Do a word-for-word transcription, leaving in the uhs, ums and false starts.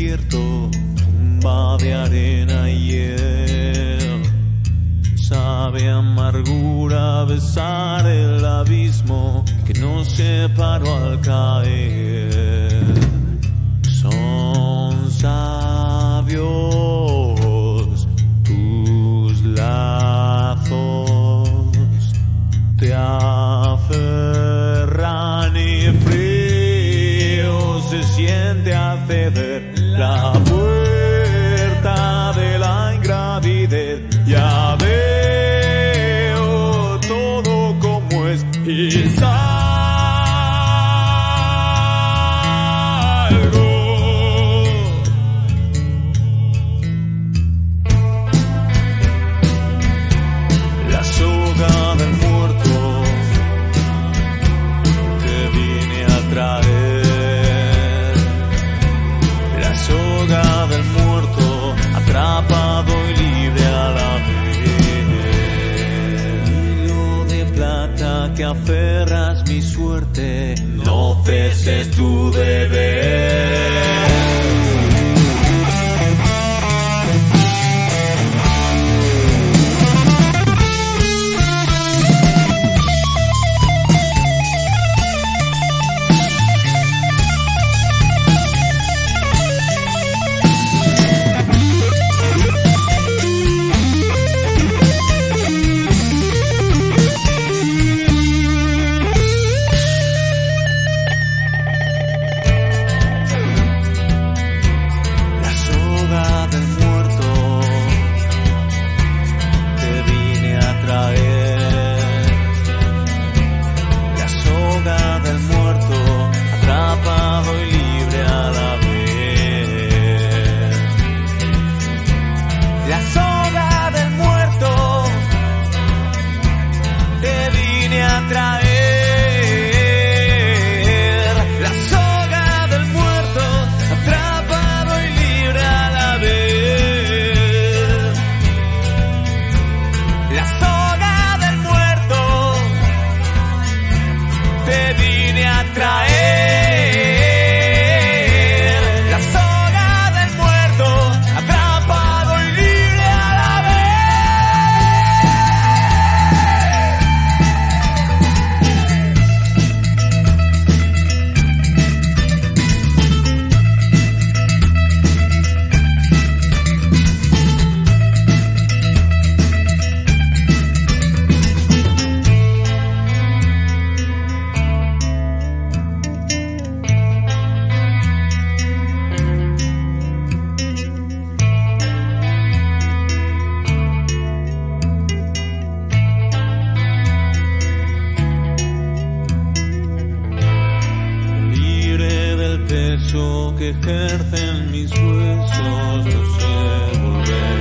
desierto, tumba de arena y hiel. Sabe amargura besar el abismo que nos separó al caer. Son sabios tus lazos, te aferran y frío se siente acceder la puerta de la ingravidez. Ya veo todo como es y salgo. La soga del muerto que vine a traer. La soga del muerto atrapado y libre a la vez. Hilo de plata que aferras mi suerte, no ceses tu deber. Que ejercen mis huesos, no sé volver.